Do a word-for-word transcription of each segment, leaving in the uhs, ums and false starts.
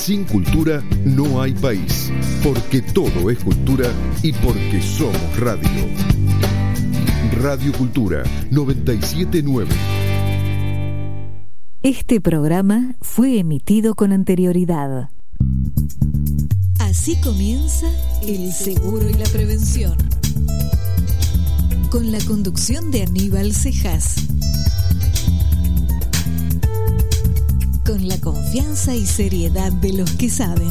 Sin cultura no hay país, porque todo es cultura y porque somos radio. Radio Cultura noventa y siete punto nueve. Este programa fue emitido con anterioridad. Así comienza El Seguro y la Prevención, con la conducción de Aníbal Cejas, con la confianza y seriedad de los que saben.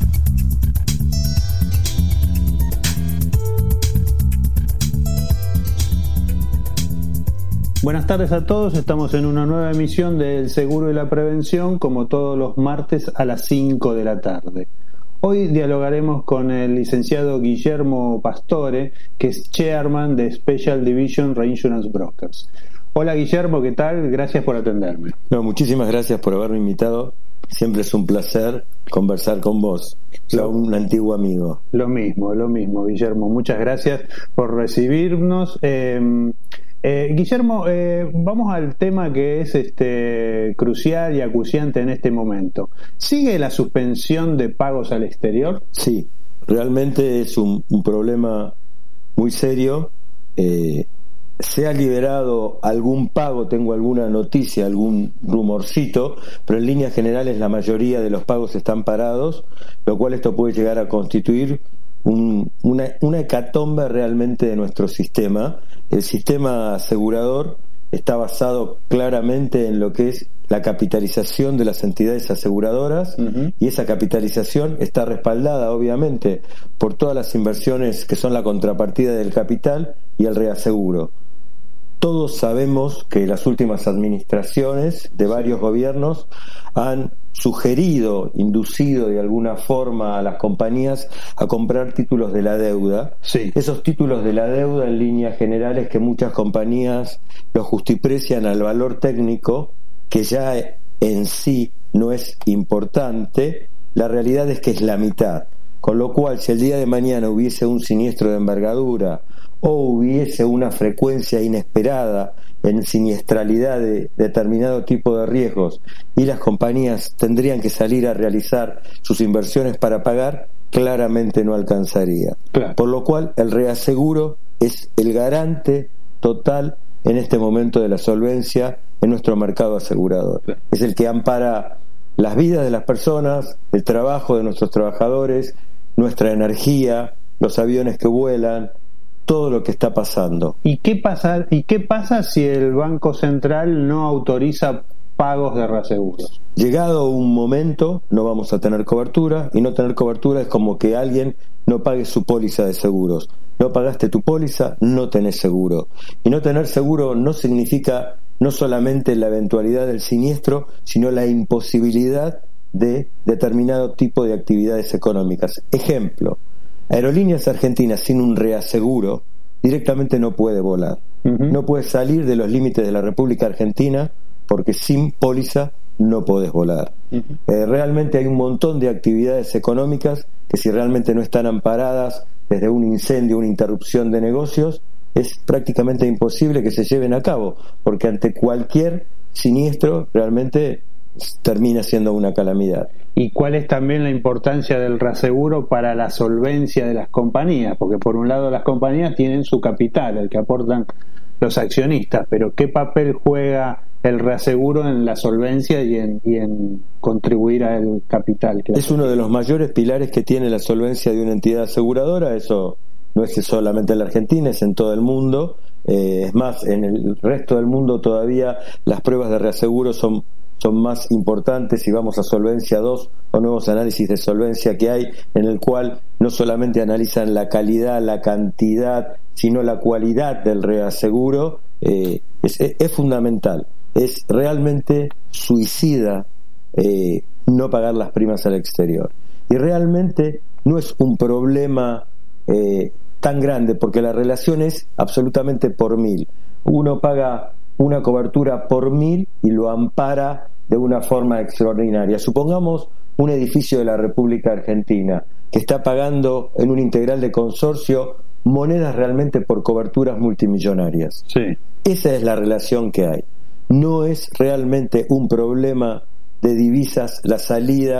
Buenas tardes a todos, estamos en una nueva emisión del Seguro y la Prevención, como todos los martes a las cinco de la tarde. Hoy dialogaremos con el licenciado Guillermo Pastore, que es Chairman de Special Division Reinsurance Brokers. Hola Guillermo, ¿qué tal? Gracias por atenderme. No, muchísimas gracias por haberme invitado. Siempre es un placer conversar con vos, ya un antiguo amigo. Lo mismo, lo mismo, Guillermo. Muchas gracias por recibirnos. Eh, eh, Guillermo, eh, vamos al tema que es este crucial y acuciante en este momento. ¿Sigue la suspensión de pagos al exterior? Sí, realmente es un, un problema muy serio. Eh, Se ha liberado algún pago, tengo alguna noticia, algún rumorcito, pero en líneas generales la mayoría de los pagos están parados, lo cual esto puede llegar a constituir un, una, una hecatombe realmente de nuestro sistema. El sistema asegurador está basado claramente en lo que es la capitalización de las entidades aseguradoras, uh-huh. y esa capitalización está respaldada obviamente por todas las inversiones que son la contrapartida del capital y el reaseguro. Todos sabemos que las últimas administraciones de varios gobiernos han sugerido, inducido de alguna forma a las compañías a comprar títulos de la deuda. Sí. Esos títulos de la deuda, en líneas generales, que muchas compañías los justiprecian al valor técnico, que ya en sí no es importante, la realidad es que es la mitad. Con lo cual, si el día de mañana hubiese un siniestro de envergadura o hubiese una frecuencia inesperada en siniestralidad de determinado tipo de riesgos y las compañías tendrían que salir a realizar sus inversiones para pagar, claramente no alcanzaría. Claro. Por lo cual el reaseguro es el garante total en este momento de la solvencia en nuestro mercado asegurador. Claro. Es el que ampara las vidas de las personas, el trabajo de nuestros trabajadores, nuestra energía, los aviones que vuelan, todo lo que está pasando. ¿Y qué pasa, y qué pasa si el Banco Central no autoriza pagos de reaseguros? Llegado un momento, no vamos a tener cobertura, y no tener cobertura es como que alguien no pague su póliza de seguros. No pagaste tu póliza, no tenés seguro. Y no tener seguro no significa no solamente la eventualidad del siniestro, sino la imposibilidad de determinado tipo de actividades económicas. Ejemplo, Aerolíneas Argentinas sin un reaseguro directamente no puede volar. Uh-huh. No puede salir de los límites de la República Argentina porque sin póliza no podés volar. Uh-huh. Eh, realmente hay un montón de actividades económicas que si realmente no están amparadas desde un incendio, una interrupción de negocios, es prácticamente imposible que se lleven a cabo, porque ante cualquier siniestro realmente termina siendo una calamidad. ¿Y cuál es también la importancia del reaseguro para la solvencia de las compañías? Porque por un lado las compañías tienen su capital, el que aportan los accionistas, pero ¿qué papel juega el reaseguro en la solvencia y en, y en contribuir al capital? Es uno de los mayores pilares que tiene la solvencia de una entidad aseguradora. Eso no es solamente en la Argentina, es en todo el mundo. Eh, es más, en el resto del mundo todavía las pruebas de reaseguro son son más importantes, y vamos a Solvencia dos o nuevos análisis de solvencia que hay, en el cual no solamente analizan la calidad, la cantidad, sino la cualidad del reaseguro. Eh, es, es fundamental, es realmente suicida eh, no pagar las primas al exterior, y realmente no es un problema eh, tan grande, porque la relación es absolutamente por mil. Uno paga una cobertura por mil y lo ampara de una forma extraordinaria. Supongamos un edificio de la República Argentina que está pagando en un integral de consorcio monedas realmente por coberturas multimillonarias. Sí. Esa es la relación que hay. No es realmente un problema de divisas la salida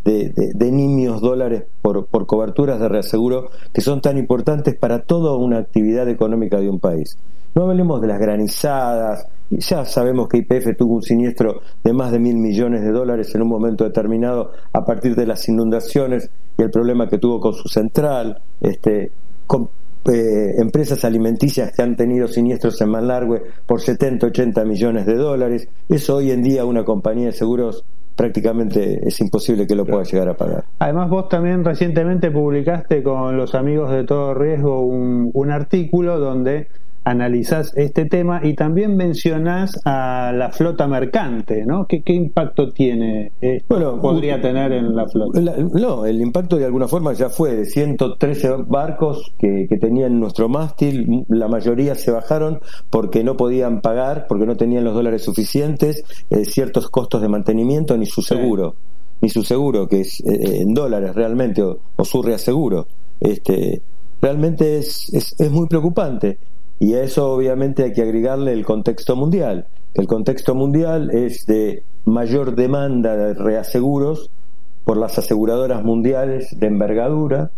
de, de, de nimios dólares por, por coberturas de reaseguro que son tan importantes para toda una actividad económica de un país. No hablemos de las granizadas, ya sabemos que Y P F tuvo un siniestro de más de mil millones de dólares en un momento determinado a partir de las inundaciones y el problema que tuvo con su central, este, con eh, empresas alimenticias que han tenido siniestros en Malargüe por setenta, ochenta millones de dólares. Eso hoy en día una compañía de seguros prácticamente es imposible que lo pueda llegar a pagar. Además, vos también recientemente publicaste con los amigos de Todo Riesgo un, un artículo donde analizás este tema y también mencionás a la flota mercante, ¿no? ¿Qué, qué impacto tiene esto? Bueno, podría uh, tener en la flota? La, no, el impacto de alguna forma ya fue de ciento trece barcos que, que tenían nuestro mástil. La mayoría se bajaron porque no podían pagar, porque no tenían los dólares suficientes, eh, ciertos costos de mantenimiento, ni su seguro, sí. ni su seguro, que es eh, en dólares realmente, o, o su reaseguro. Este, realmente es, es, es muy preocupante. Y a eso obviamente hay que agregarle el contexto mundial. El contexto mundial es de mayor demanda de reaseguros por las aseguradoras mundiales de envergadura,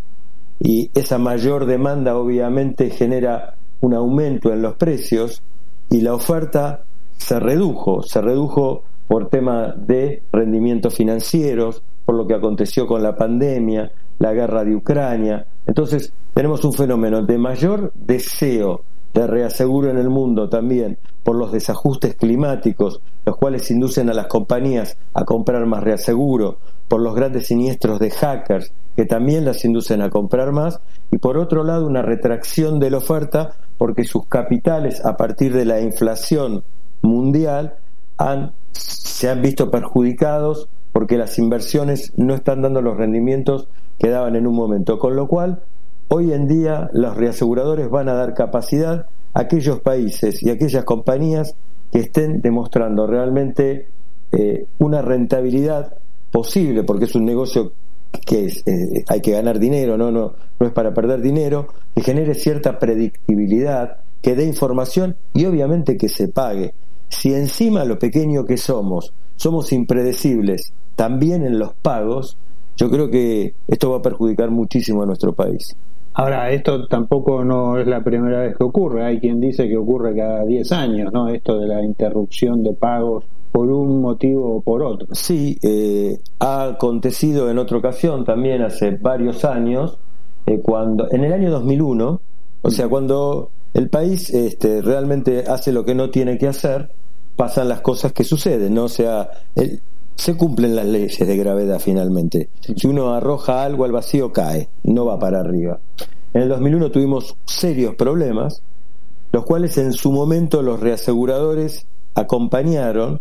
y esa mayor demanda obviamente genera un aumento en los precios, y la oferta se redujo, se redujo por tema de rendimientos financieros, por lo que aconteció con la pandemia, la guerra de Ucrania. Entonces tenemos un fenómeno de mayor deseo de reaseguro en el mundo también por los desajustes climáticos, los cuales inducen a las compañías a comprar más reaseguro, por los grandes siniestros de hackers que también las inducen a comprar más, y por otro lado una retracción de la oferta porque sus capitales, a partir de la inflación mundial, han, se han visto perjudicados porque las inversiones no están dando los rendimientos que daban en un momento, con lo cual hoy en día los reaseguradores van a dar capacidad a aquellos países y a aquellas compañías que estén demostrando realmente eh, una rentabilidad posible, porque es un negocio que es, eh, hay que ganar dinero, no, no, no es para perder dinero, que genere cierta predictibilidad, que dé información y obviamente que se pague. Si encima lo pequeño que somos, somos impredecibles también en los pagos, yo creo que esto va a perjudicar muchísimo a nuestro país. Ahora, esto tampoco no es la primera vez que ocurre. Hay quien dice que ocurre cada diez años, ¿no? Esto de la interrupción de pagos por un motivo o por otro. Sí, eh, ha acontecido en otra ocasión también hace varios años, eh, cuando en el año dos mil uno, o sea, cuando el país este, realmente hace lo que no tiene que hacer, pasan las cosas que suceden, ¿no? O sea, el, se cumplen las leyes de gravedad finalmente. Si uno arroja algo al vacío, cae, no va para arriba. En el dos mil uno tuvimos serios problemas, los cuales en su momento los reaseguradores acompañaron,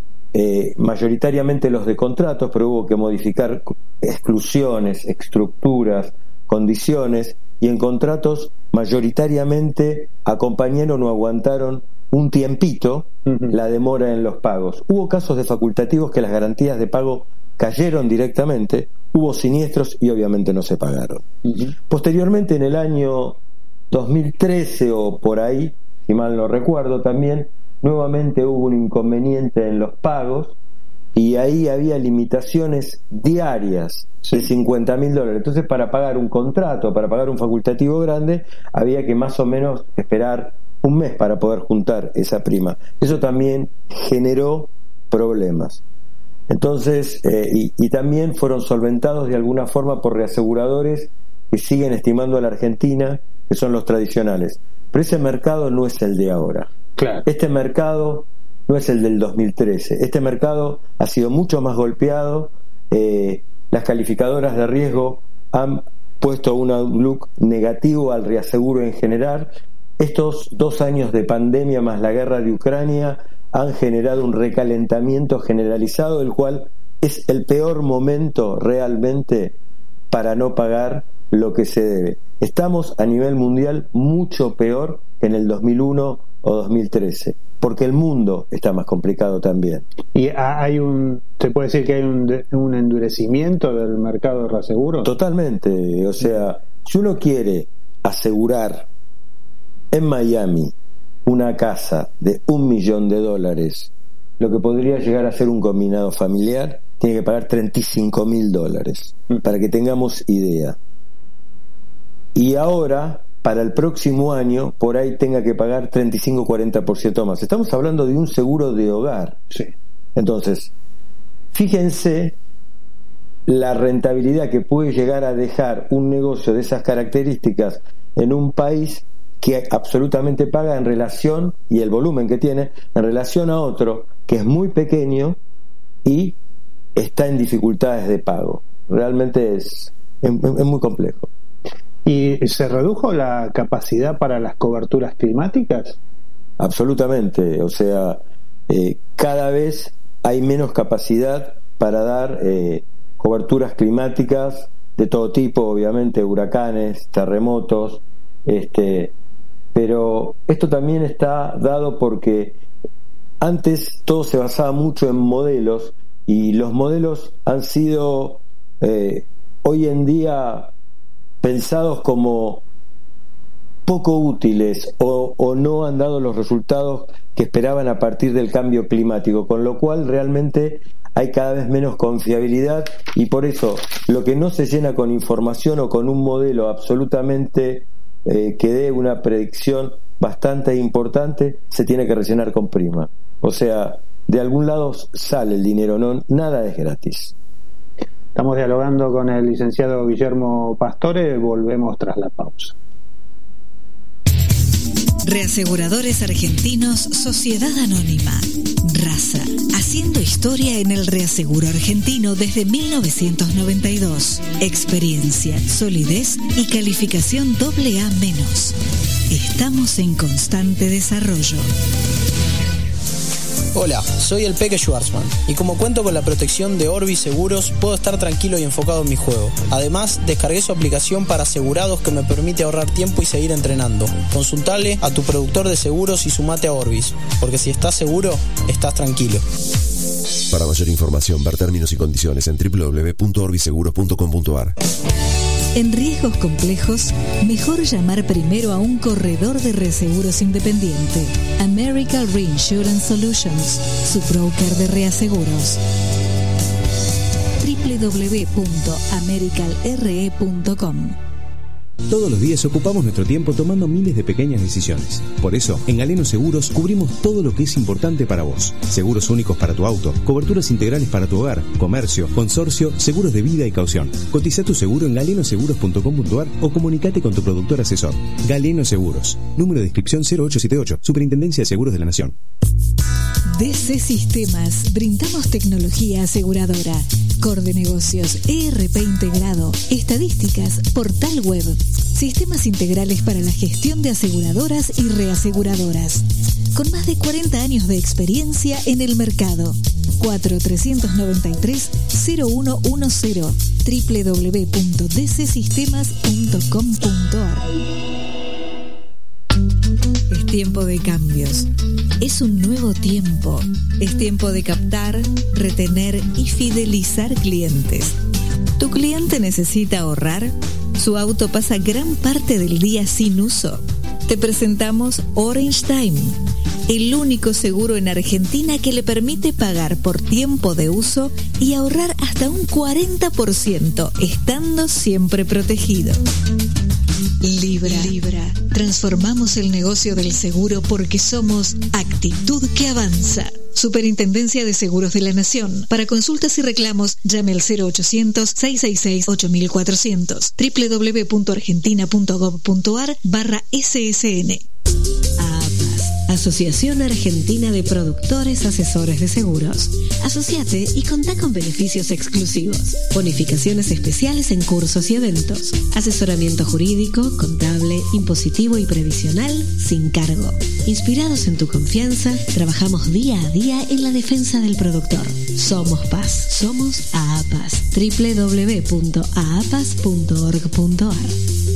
eh, mayoritariamente los de contratos, pero hubo que modificar exclusiones, estructuras, condiciones, y en contratos mayoritariamente acompañaron o aguantaron un tiempito uh-huh. la demora en los pagos. Hubo casos de facultativos que las garantías de pago cayeron directamente, hubo siniestros y obviamente no se pagaron. Uh-huh. Posteriormente, en el año dos mil trece o por ahí, si mal no recuerdo también, nuevamente hubo un inconveniente en los pagos y ahí había limitaciones diarias sí. de cincuenta mil dólares. Entonces, para pagar un contrato, para pagar un facultativo grande, había que más o menos esperar un mes para poder juntar esa prima. Eso también generó problemas. Entonces, eh, y, y también fueron solventados de alguna forma por reaseguradores que siguen estimando a la Argentina, que son los tradicionales. Pero ese mercado no es el de ahora. Claro. Este mercado no es el del dos mil trece. Este mercado ha sido mucho más golpeado. Eh, las calificadoras de riesgo han puesto un outlook negativo al reaseguro en general. Estos dos años de pandemia más la guerra de Ucrania han generado un recalentamiento generalizado, el cual es el peor momento realmente para no pagar lo que se debe. Estamos a nivel mundial mucho peor que en el dos mil uno o dos mil trece, porque el mundo está más complicado también. ¿Y hay un, se puede decir que hay un, un endurecimiento del mercado de reaseguro? Totalmente. O sea, si uno quiere asegurar en Miami una casa de un millón de dólares, lo que podría llegar a ser un combinado familiar, tiene que pagar treinta y cinco mil dólares, para que tengamos idea. Y ahora, para el próximo año, por ahí tenga que pagar treinta y cinco a cuarenta por ciento más. Estamos hablando de un seguro de hogar. Sí. Entonces, fíjense la rentabilidad que puede llegar a dejar un negocio de esas características en un país que absolutamente paga en relación, y el volumen que tiene, en relación a otro que es muy pequeño y está en dificultades de pago. Realmente es, es, es muy complejo. ¿Y se redujo la capacidad para las coberturas climáticas? Absolutamente, o sea, eh, cada vez hay menos capacidad para dar eh, coberturas climáticas de todo tipo, obviamente, huracanes, terremotos, este, pero esto también está dado porque antes todo se basaba mucho en modelos, y los modelos han sido eh, hoy en día pensados como poco útiles o, o no han dado los resultados que esperaban a partir del cambio climático, con lo cual realmente hay cada vez menos confiabilidad, y por eso lo que no se llena con información o con un modelo absolutamente eh, que dé una predicción bastante importante, se tiene que rellenar con prima. O sea, de algún lado sale el dinero, no, nada es gratis. Estamos dialogando con el licenciado Guillermo Pastore, volvemos tras la pausa. Reaseguradores Argentinos Sociedad Anónima, Raza, haciendo historia en el reaseguro argentino desde mil novecientos noventa y dos. Experiencia, solidez y calificación doble A menos. Estamos en constante desarrollo. Hola, soy el Peque Schwarzman y como cuento con la protección de Orbis Seguros, puedo estar tranquilo y enfocado en mi juego. Además, descargué su aplicación para asegurados que me permite ahorrar tiempo y seguir entrenando. Consultale a tu productor de seguros y sumate a Orbis, porque si estás seguro, estás tranquilo. Para mayor información, ver términos y condiciones en doble u doble u doble u punto orbiseguros punto com punto a r. En riesgos complejos, mejor llamar primero a un corredor de reaseguros independiente. American Reinsurance Solutions, su broker de reaseguros. doble u doble u doble u punto american r e punto com. Todos los días ocupamos nuestro tiempo tomando miles de pequeñas decisiones. Por eso, en Galeno Seguros cubrimos todo lo que es importante para vos. Seguros únicos para tu auto, coberturas integrales para tu hogar, comercio, consorcio, seguros de vida y caución. Cotiza tu seguro en galeno seguros punto com punto a r o comunicate con tu productor asesor. Galeno Seguros. Número de inscripción cero ocho siete ocho. Superintendencia de Seguros de la Nación. D C Sistemas, brindamos tecnología aseguradora, core de negocios, E R P integrado, estadísticas, portal web, sistemas integrales para la gestión de aseguradoras y reaseguradoras. Con más de cuarenta años de experiencia en el mercado. cuatro tres nueve tres cero uno uno cero, doble u doble u doble u punto d c sistemas punto com punto a r. Es tiempo de cambios. Es un nuevo tiempo. Es tiempo de captar, retener y fidelizar clientes. ¿Tu cliente necesita ahorrar? ¿Su auto pasa gran parte del día sin uso? Te presentamos Orange Time, el único seguro en Argentina que le permite pagar por tiempo de uso y ahorrar hasta un cuarenta por ciento, estando siempre protegido. Libra. Libra. Transformamos el negocio del seguro porque somos actitud que avanza. Superintendencia de Seguros de la Nación. Para consultas y reclamos, llame al cero ochocientos, seiscientos sesenta y seis, ocho mil cuatrocientos. doble u doble u doble u punto argentina punto gov punto a r barra S S N. AAPAS, Asociación Argentina de Productores Asesores de Seguros. Asociate y contá con beneficios exclusivos. Bonificaciones especiales en cursos y eventos. Asesoramiento jurídico, contable, impositivo y previsional sin cargo. Inspirados en tu confianza, trabajamos día a día en la defensa del productor. Somos Paz, somos AAPAS. doble u doble u doble u punto a a p a s punto org punto a r.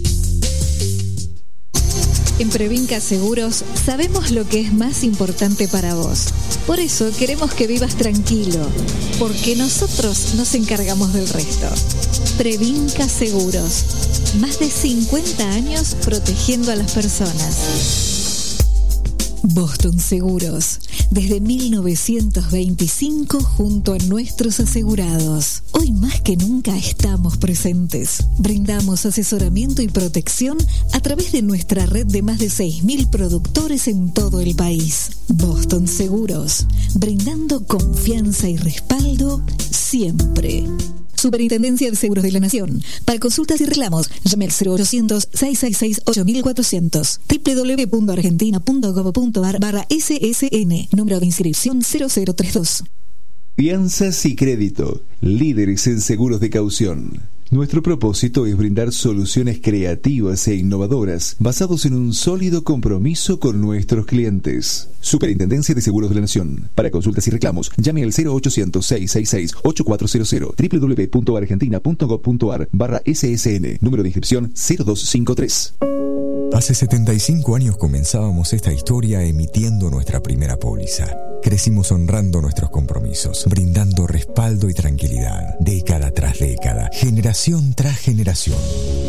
En Previnca Seguros sabemos lo que es más importante para vos. Por eso queremos que vivas tranquilo, porque nosotros nos encargamos del resto. Previnca Seguros. Más de cincuenta años protegiendo a las personas. Boston Seguros, desde mil novecientos veinticinco junto a nuestros asegurados. Hoy más que nunca estamos presentes. Brindamos asesoramiento y protección a través de nuestra red de más de seis mil productores en todo el país. Boston Seguros, brindando confianza y respaldo siempre. Superintendencia de Seguros de la Nación. Para consultas y reclamos, llame al cero ochocientos, seiscientos sesenta y seis, ocho mil cuatrocientos. doble u doble u doble u punto argentina punto gov punto ar barra S S N. Número de inscripción cero cero treinta y dos. Fianzas y crédito. Líderes en seguros de caución. Nuestro propósito es brindar soluciones creativas e innovadoras basados en un sólido compromiso con nuestros clientes. Superintendencia de Seguros de la Nación. Para consultas y reclamos, llame al cero ochocientos, seiscientos sesenta y seis, ocho cuatro cero cero. doble u doble u doble u punto argentina punto gov punto ar barra S S N. Número de inscripción cero dos cinco tres. Hace setenta y cinco años comenzábamos esta historia emitiendo nuestra primera póliza. Crecimos honrando nuestros compromisos, brindando respaldo y tranquilidad, década tras década, generación tras generación.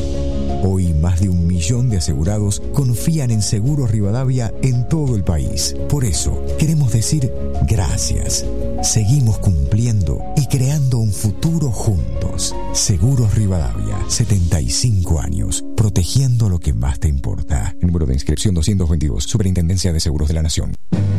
Hoy más de un millón de asegurados confían en Seguros Rivadavia en todo el país. Por eso, queremos decir gracias. Seguimos cumpliendo y creando un futuro juntos. Seguros Rivadavia, setenta y cinco años, protegiendo lo que más te importa. Número de inscripción doscientos veintidós, Superintendencia de Seguros de la Nación.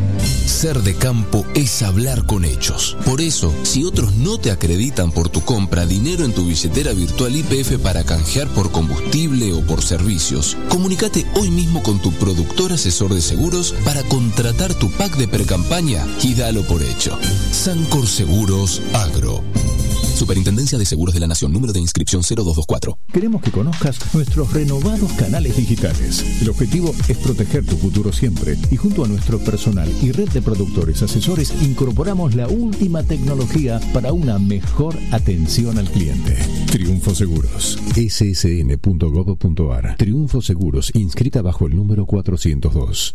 Ser de campo es hablar con hechos. Por eso, si otros no te acreditan por tu compra dinero en tu billetera virtual Y P F para canjear por combustible o por servicios, comunícate hoy mismo con tu productor asesor de seguros para contratar tu pack de precampaña y dalo por hecho. Sancor Seguros Agro. Superintendencia de Seguros de la Nación. Número de inscripción cero dos dos cuatro. Queremos que conozcas nuestros renovados canales digitales. El objetivo es proteger tu futuro siempre, y junto a nuestro personal y red de productores asesores incorporamos la última tecnología para una mejor atención al cliente. Triunfo Seguros. S S N punto gov punto ar. Triunfo Seguros, inscrita bajo el número cuatrocientos dos.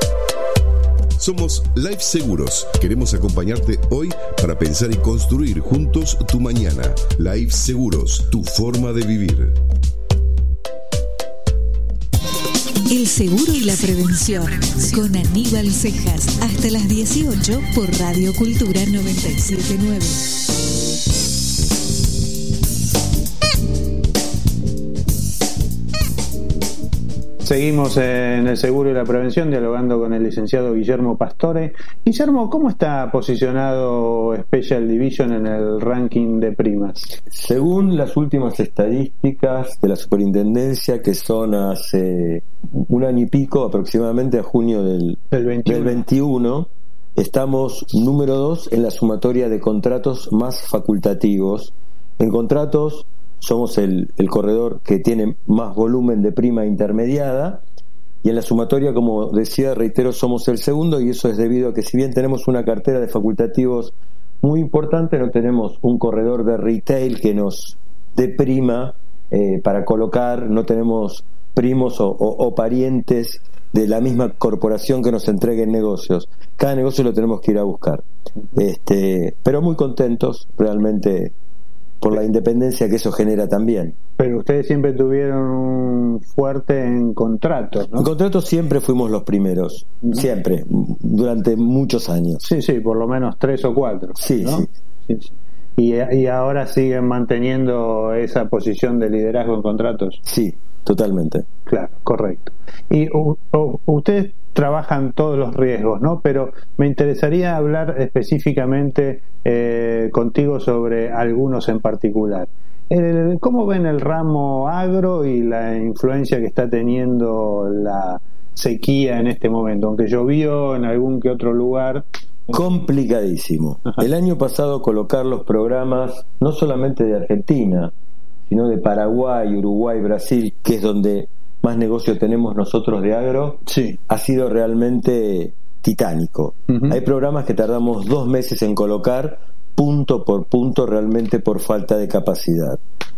Somos Life Seguros. Queremos acompañarte hoy para pensar y construir juntos tu mañana. Life Seguros, tu forma de vivir. El seguro y la prevención, con Aníbal Cejas, hasta las dieciocho por Radio Cultura noventa y siete punto nueve. Seguimos en el seguro y la prevención dialogando con el licenciado Guillermo Pastore. Guillermo, ¿cómo está posicionado Special Division en el ranking de primas? Según las últimas estadísticas de la superintendencia, que son hace un año y pico, aproximadamente a junio del, del, veintiuno. del veintiuno, estamos número dos en la sumatoria de contratos más facultativos. En contratos somos el, el corredor que tiene más volumen de prima intermediada, y en la sumatoria, como decía, reitero, somos el segundo, y eso es debido a que, si bien tenemos una cartera de facultativos muy importante, no tenemos un corredor de retail que nos dé prima eh, para colocar, no tenemos primos o, o, o parientes de la misma corporación que nos entreguen negocios. Cada negocio lo tenemos que ir a buscar. Este, pero muy contentos realmente por la independencia que eso genera también. Pero ustedes siempre tuvieron un fuerte en contratos, ¿no? En contratos siempre fuimos los primeros, ¿no? Siempre, durante muchos años. Sí, sí, por lo menos tres o cuatro. Sí, ¿no? sí. sí, sí. Y, y ahora siguen manteniendo esa posición de liderazgo en contratos. Sí, totalmente. Claro, correcto. Y u, u, ustedes trabajan todos los riesgos, ¿no? Pero me interesaría hablar específicamente eh, contigo sobre algunos en particular. El, ¿Cómo ven el ramo agro y la influencia que está teniendo la sequía en este momento? Aunque llovió en algún que otro lugar. Complicadísimo. Ajá. El año pasado colocar los programas no solamente de Argentina, sino de Paraguay, Uruguay, Brasil, que es donde más negocio tenemos nosotros de agro, sí, ha sido realmente titánico. Uh-huh. Hay programas que tardamos dos meses en colocar, punto por punto, realmente por falta de capacidad.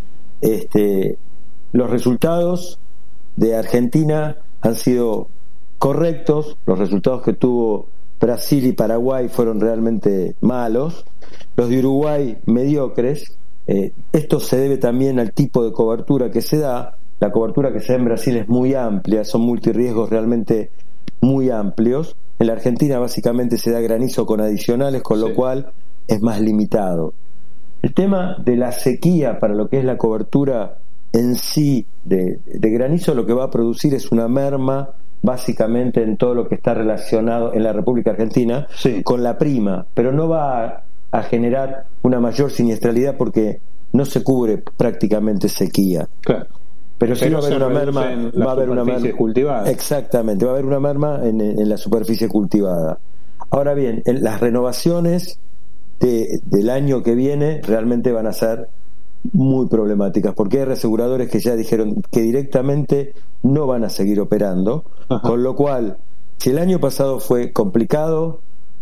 Este, los resultados de Argentina han sido correctos, los resultados que tuvo Brasil y Paraguay fueron realmente malos, los de Uruguay mediocres. Eh, esto se debe también al tipo de cobertura que se da. La cobertura que se da en Brasil es muy amplia, son multirriesgos realmente muy amplios. En la Argentina básicamente se da granizo con adicionales, con sí. lo cual es más limitado. El tema de la sequía para lo que es la cobertura en sí de, de granizo, lo que va a producir es una merma básicamente en todo lo que está relacionado en la República Argentina sí. con la prima, pero no va a, a generar una mayor siniestralidad porque no se cubre prácticamente sequía. Claro. Pero sí pero va a haber una merma, va a haber una merma cultivada. Exactamente, va a haber una merma en, en la superficie cultivada. Ahora bien, en las renovaciones de, del año que viene realmente van a ser muy problemáticas, porque hay reaseguradores que ya dijeron que directamente no van a seguir operando. Ajá. Con lo cual, si el año pasado fue complicado,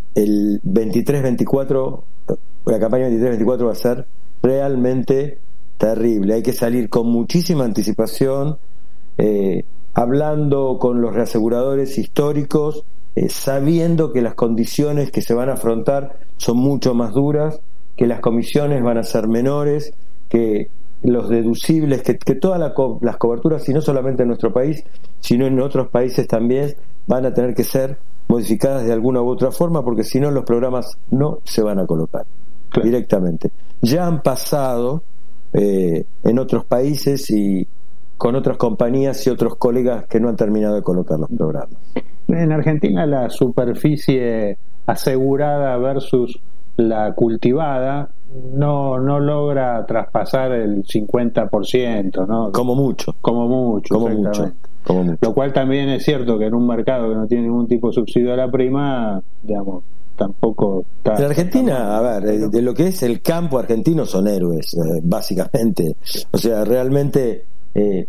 el veintitrés veinticuatro, la campaña veintitrés veinticuatro va a ser realmente terrible. Hay que salir con muchísima anticipación, eh, hablando con los reaseguradores históricos, eh, sabiendo que las condiciones que se van a afrontar son mucho más duras, que las comisiones van a ser menores, que los deducibles, que, que todas la co- las coberturas, y no solamente en nuestro país, sino en otros países también, van a tener que ser modificadas de alguna u otra forma, porque si no los programas no se van a colocar claro. directamente. Ya han pasado eh, en otros países y con otras compañías y otros colegas que no han terminado de colocar los programas. En Argentina la superficie asegurada versus la cultivada no no logra traspasar el cincuenta por ciento, ¿no? Como mucho. Como mucho, como mucho. Como mucho. Lo cual también es cierto que en un mercado que no tiene ningún tipo de subsidio a la prima, digamos, tampoco está... En Argentina, a ver, de lo que es el campo argentino son héroes, eh, básicamente. O sea, realmente eh,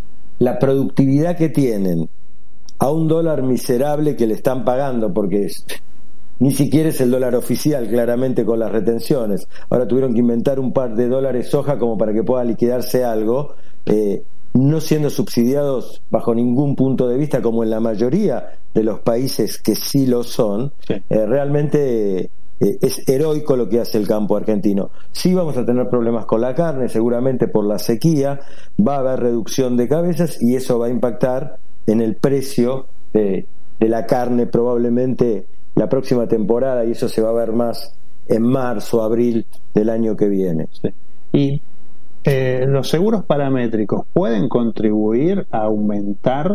la productividad que tienen a un dólar miserable que le están pagando, porque es, ni siquiera es el dólar oficial, claramente, con las retenciones. Ahora tuvieron que inventar un par de dólares soja como para que pueda liquidarse algo, eh, no siendo subsidiados bajo ningún punto de vista, como en la mayoría de los países que sí lo son. Sí. Eh, realmente eh, es heroico lo que hace el campo argentino. Sí vamos a tener problemas con la carne, seguramente por la sequía, va a haber reducción de cabezas y eso va a impactar en el precio de, de la carne probablemente la próxima temporada, y eso se va a ver más en marzo, abril del año que viene. Sí. Y eh, los seguros paramétricos pueden contribuir a aumentar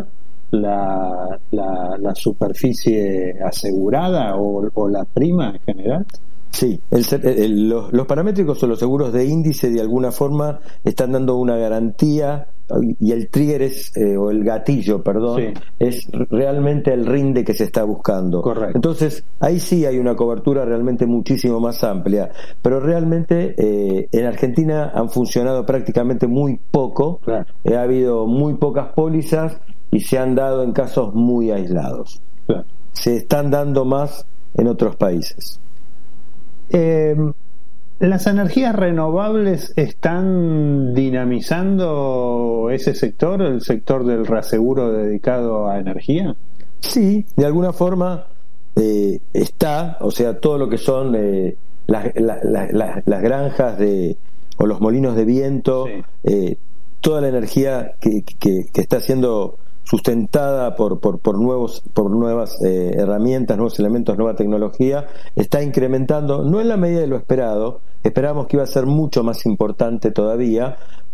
la, la, la superficie asegurada o, o la prima en general. Sí, el, el, los, los paramétricos o los seguros de índice de alguna forma están dando una garantía, y el trigger es, eh, o el gatillo, perdón, sí. es realmente el rinde que se está buscando. Correcto. Entonces, ahí sí hay una cobertura realmente muchísimo más amplia, pero realmente eh, en Argentina han funcionado prácticamente muy poco, claro. eh, ha habido muy pocas pólizas y se han dado en casos muy aislados. Claro. Se están dando más en otros países. Eh, ¿Las energías renovables están dinamizando ese sector, el sector del reaseguro dedicado a energía? Sí, de alguna forma eh, está, o sea, todo lo que son eh, las, la, la, la, las granjas de o los molinos de viento, sí. eh, toda la energía que, que, que está siendo sustentada por por por nuevos por nuevas eh, herramientas, nuevos elementos, nueva tecnología, está incrementando, no en la medida de lo esperado. Esperábamos que iba a ser mucho más importante todavía,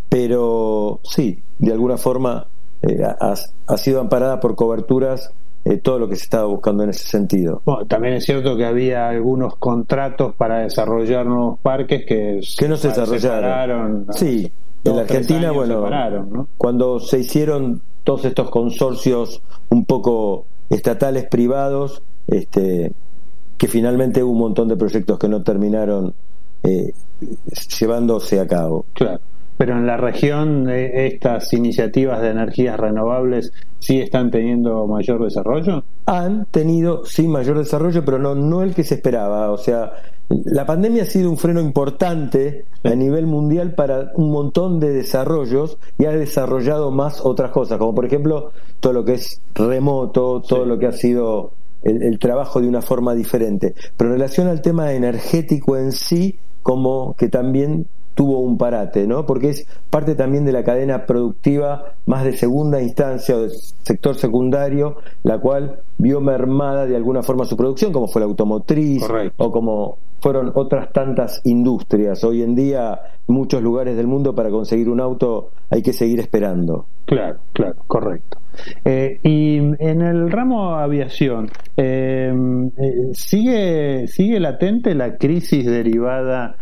pero sí, de alguna forma eh, ha, ha sido amparada por coberturas eh, todo lo que se estaba buscando en ese sentido. Bueno, también es cierto que había algunos contratos para desarrollar nuevos parques que, que no se desarrollaron. ¿No? Sí, en la Argentina, bueno, separaron, ¿no? Cuando se hicieron todos estos consorcios un poco estatales privados, este, que finalmente hubo un montón de proyectos que no terminaron eh, llevándose a cabo. Claro. Pero en la región eh, estas iniciativas de energías renovables sí están teniendo mayor desarrollo. Han tenido sí mayor desarrollo, pero no no el que se esperaba. O sea, la pandemia ha sido un freno importante a nivel mundial para un montón de desarrollos y ha desarrollado más otras cosas, como por ejemplo todo lo que es remoto, todo sí. lo que ha sido el, el trabajo de una forma diferente. Pero en relación al tema energético en sí, como que también tuvo un parate, ¿no? Porque es parte también de la cadena productiva más de segunda instancia o del sector secundario, la cual vio mermada de alguna forma su producción, como fue la automotriz. Correcto. O como fueron otras tantas industrias. Hoy en día, en muchos lugares del mundo, para conseguir un auto hay que seguir esperando. Claro, claro, correcto. Eh, y en el ramo aviación, eh, eh, ¿sigue, sigue latente la crisis derivada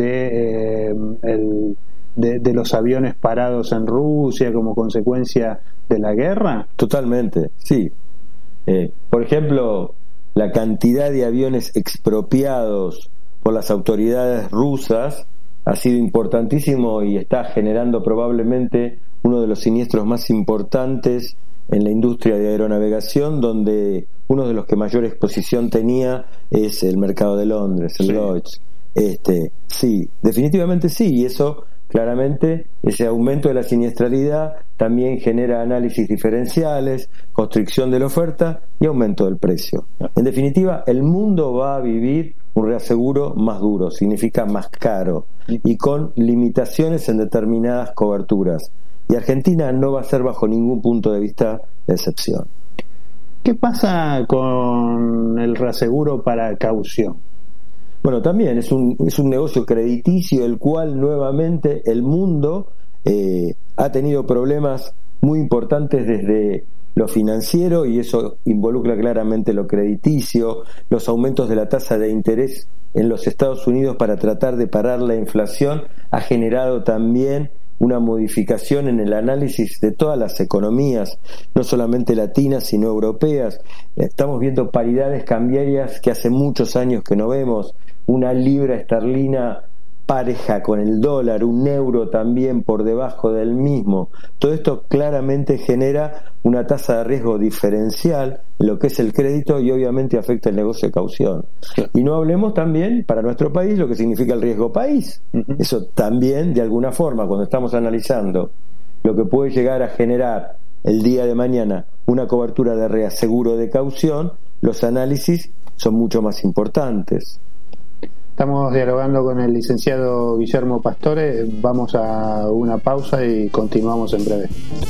de, eh, el, de, de los aviones parados en Rusia como consecuencia de la guerra? Totalmente, sí. Eh, por ejemplo, la cantidad de aviones expropiados por las autoridades rusas ha sido importantísimo y está generando probablemente uno de los siniestros más importantes en la industria de aeronavegación, donde uno de los que mayor exposición tenía es el mercado de Londres, el sí. Lloyd's. Este, sí, definitivamente sí, y eso claramente, ese aumento de la siniestralidad también genera análisis diferenciales, constricción de la oferta y aumento del precio. En definitiva, el mundo va a vivir un reaseguro más duro, significa más caro y con limitaciones en determinadas coberturas. Y Argentina no va a ser bajo ningún punto de vista de excepción. ¿Qué pasa con el reaseguro para caución? Bueno, también es un, es un negocio crediticio, el cual nuevamente el mundo eh, ha tenido problemas muy importantes desde lo financiero, y eso involucra claramente lo crediticio, los aumentos de la tasa de interés en los Estados Unidos para tratar de parar la inflación ha generado también una modificación en el análisis de todas las economías, no solamente latinas sino europeas. Estamos viendo paridades cambiarias que hace muchos años que no vemos, una libra esterlina pareja con el dólar, un euro también por debajo del mismo. Todo esto claramente genera una tasa de riesgo diferencial en lo que es el crédito y obviamente afecta el negocio de caución. Y no hablemos también para nuestro país lo que significa el riesgo país. Uh-huh. Eso también, de alguna forma, cuando estamos analizando lo que puede llegar a generar el día de mañana una cobertura de reaseguro de caución, los análisis son mucho más importantes. Estamos dialogando con el licenciado Guillermo Pastore. Vamos a una pausa y continuamos en breve.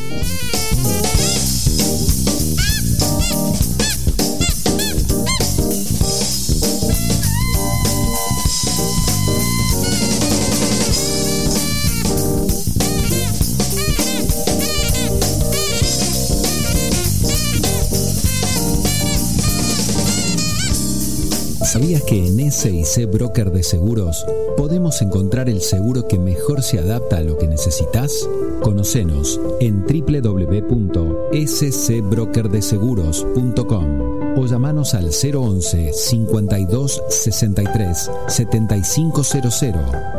¿Sabías que en S I C Broker de Seguros podemos encontrar el seguro que mejor se adapta a lo que necesitas? Conocenos en doble u doble u doble u punto s c broker de seguros punto com o llamanos al cero once, cincuenta y dos, sesenta y tres, setenta y cinco cero cero.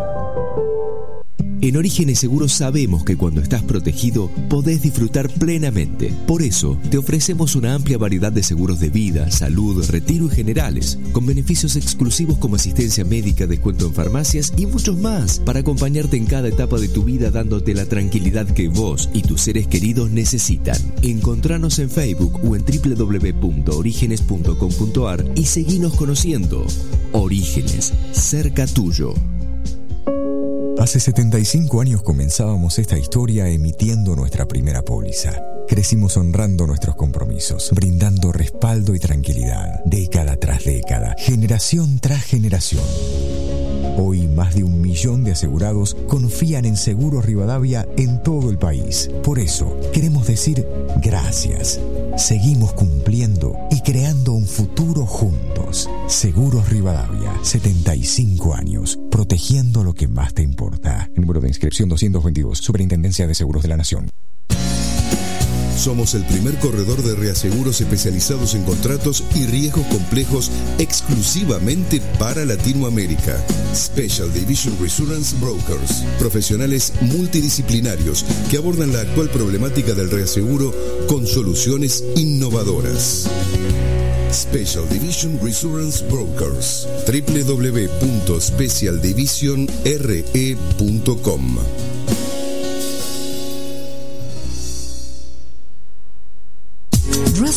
En Orígenes Seguros sabemos que cuando estás protegido podés disfrutar plenamente. Por eso te ofrecemos una amplia variedad de seguros de vida, salud, retiro y generales, con beneficios exclusivos como asistencia médica, descuento en farmacias y muchos más, para acompañarte en cada etapa de tu vida, dándote la tranquilidad que vos y tus seres queridos necesitan. Encontranos en Facebook o en doble u doble u doble u punto orígenes punto com punto a r y seguinos conociendo. Orígenes, cerca tuyo. Hace setenta y cinco años comenzábamos esta historia emitiendo nuestra primera póliza. Crecimos honrando nuestros compromisos, brindando respaldo y tranquilidad, década tras década, generación tras generación. Hoy más de un millón de asegurados confían en Seguros Rivadavia en todo el país. Por eso queremos decir gracias. Seguimos cumpliendo y creando un futuro juntos. Seguros Rivadavia, setenta y cinco años, protegiendo lo que más te importa. Número de inscripción doscientos veintidós, Superintendencia de Seguros de la Nación. Somos el primer corredor de reaseguros especializados en contratos y riesgos complejos exclusivamente para Latinoamérica. Special Division Reassurance Brokers, profesionales multidisciplinarios que abordan la actual problemática del reaseguro con soluciones innovadoras. Special Division Reassurance Brokers, doble u doble u doble u punto special division r e punto com.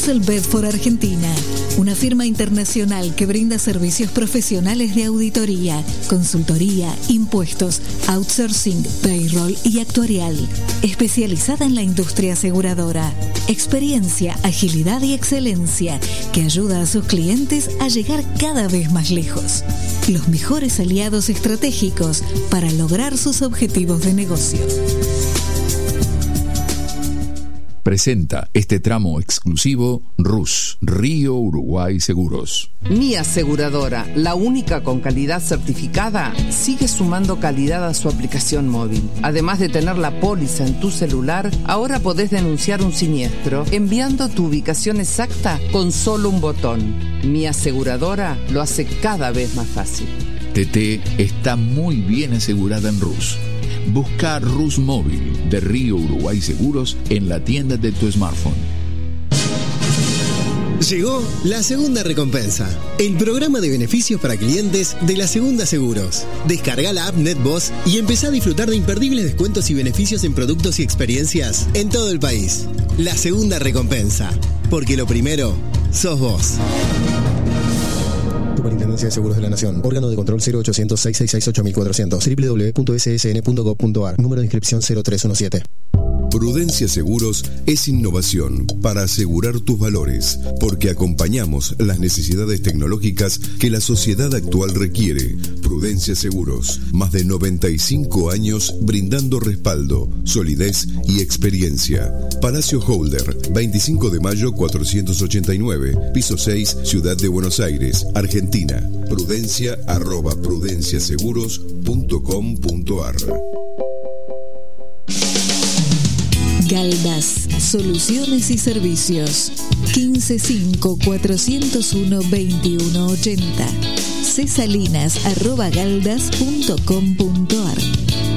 Russell Bedford Argentina, una firma internacional que brinda servicios profesionales de auditoría, consultoría, impuestos, outsourcing, payroll y actuarial, especializada en la industria aseguradora. Experiencia, agilidad y excelencia que ayuda a sus clientes a llegar cada vez más lejos. Los mejores aliados estratégicos para lograr sus objetivos de negocio. Presenta este tramo exclusivo R U S, Río Uruguay Seguros. Mi aseguradora, la única con calidad certificada, sigue sumando calidad a su aplicación móvil. Además de tener la póliza en tu celular, ahora podés denunciar un siniestro enviando tu ubicación exacta con solo un botón. Mi aseguradora lo hace cada vez más fácil. T T está muy bien asegurada en R U S. Busca R U S Móvil de Río Uruguay Seguros en la tienda de tu smartphone. Llegó la segunda recompensa, el programa de beneficios para clientes de la Segunda Seguros. Descarga la app NetBoss y empezá a disfrutar de imperdibles descuentos y beneficios en productos y experiencias en todo el país. La segunda recompensa, porque lo primero sos vos. Superintendencia de Seguros de la Nación. Órgano de control cero ochocientos, seiscientos sesenta y ocho, mil cuatrocientos. doble u doble u doble u punto ese ese ene punto gob punto a r. Número de inscripción cero tres diecisiete. Prudencia Seguros es innovación para asegurar tus valores, porque acompañamos las necesidades tecnológicas que la sociedad actual requiere. Prudencia Seguros, más de noventa y cinco años brindando respaldo, solidez y experiencia. Palacio Holder, veinticinco de mayo cuatrocientos ochenta y nueve, piso seis, Ciudad de Buenos Aires, Argentina. Prudencia arroba prudenciaseguros punto com punto a r. Galdas, soluciones y servicios. quince cinco cuatrocientos uno veintiuno ochenta. cesalinas arroba galdas punto com punto a r.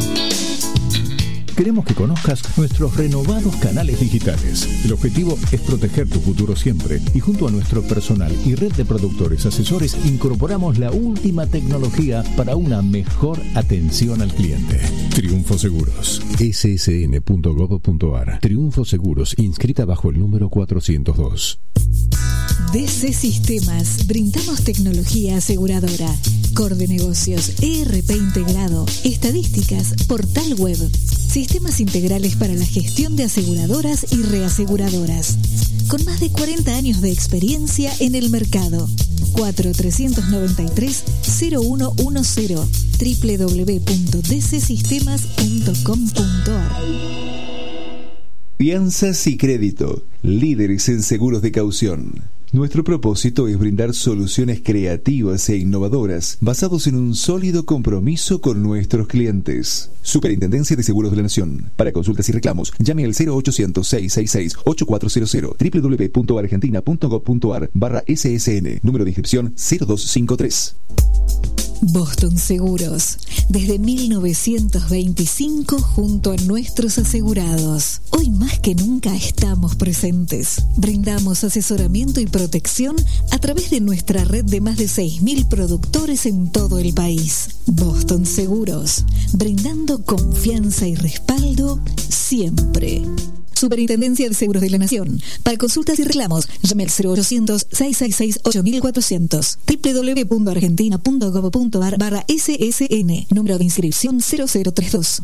Queremos que conozcas nuestros renovados canales digitales. El objetivo es proteger tu futuro siempre y junto a nuestro personal y red de productores asesores incorporamos la última tecnología para una mejor atención al cliente. Triunfo Seguros. ese ese ene punto gob punto a r. Triunfo Seguros, inscrita bajo el número cuatrocientos dos. D C Sistemas, brindamos tecnología aseguradora, core de negocios, E R P integrado, estadísticas, portal web, sistemas integrales para la gestión de aseguradoras y reaseguradoras. Con más de cuarenta años de experiencia en el mercado. cuatro tres nueve tres, cero uno uno cero, doble u doble u doble u punto d c sistemas punto com punto a r. Fianzas y crédito, líderes en seguros de caución. Nuestro propósito es brindar soluciones creativas e innovadoras basados en un sólido compromiso con nuestros clientes. Superintendencia de Seguros de la Nación. Para consultas y reclamos, llame al cero ochocientos, seiscientos sesenta y seis, ochenta y cuatro cero cero, doble u doble u doble u punto argentina punto gob punto a r barra ese ese ene, número de inscripción cero dos cinco tres. Boston Seguros, desde mil novecientos veinticinco junto a nuestros asegurados. Hoy más que nunca estamos presentes. Brindamos asesoramiento y protección a través de nuestra red de más de seis mil productores en todo el país. Boston Seguros, brindando confianza y respaldo siempre. Superintendencia de Seguros de la Nación. Para consultas y reclamos, llame al cero ochocientos, seiscientos sesenta y seis, ocho mil cuatrocientos. doble u doble u doble u punto argentina punto gob punto a r barra ese ese ene. Número de inscripción cero cero treinta y dos.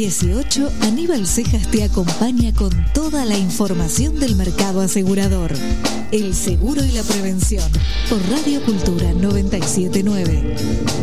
dieciocho, Aníbal Cejas te acompaña con toda la información del mercado asegurador. El seguro y la prevención, por Radio Cultura noventa y siete punto nueve.